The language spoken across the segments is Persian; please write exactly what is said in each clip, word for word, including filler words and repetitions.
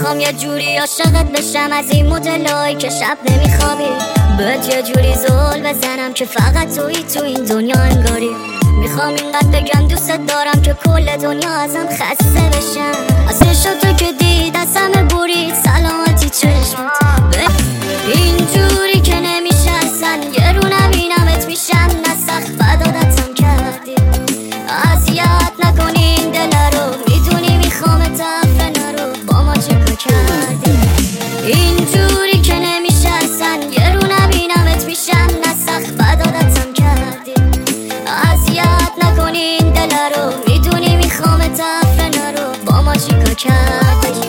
میخوام یه جوری عاشقت بشم، از این مدلایی که شب نمیخوابی، بهت یه جوری زل بزنم که فقط تویی تو این دنیا انگاری. میخوام اینقدر بگم دوستت دارم که کل دنیا ازم خسته بشم. از عشق تو که دید از همه برید سلامتی چشمت، اینجوری که نمیشه اصلا یه رو نبینمت میشم نه سخت بد عادتم کردی. اذیت نکنی این دل رو، میدونی میخوامت افره نرو، با ما چیکار کردی؟ اینجوری که نمیشه اصلا یه رو نبینمت میشم نه سخت بد عادتم کردی. اذیت نکنی این دل رو، میدونی میخوامت افره نرو، با ما چیکار کردی؟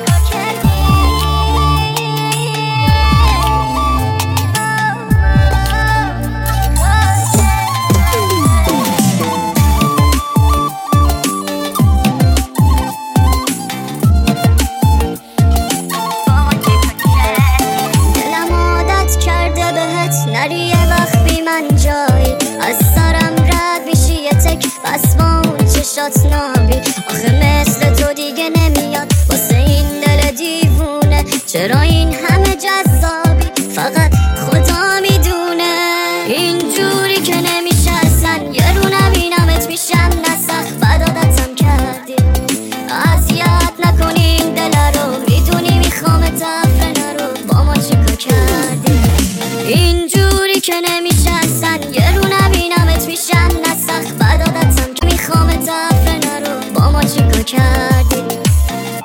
نری یه وقت بی من جایی، از سرم رد میشی یه تک بس با اون چشات نابی. آخه مثل تو دیگه نمیاد واسه این دل دیوونه، چرا این همه جذابی فقط خدا میدونه. اینجوری که نمیشه اصلا یه رو نبینمت میشم نه سخت بد عادتم کردی. اذیت نکنی این دل رو، میدونی میخوامت افره نرو، با ما چیکار کردی؟ اینجوری که نمیشه اصلا یه رو نبینمت میشم نه سخت بد عادتم که میخوامت افره نرو، با ما چیکار کردی؟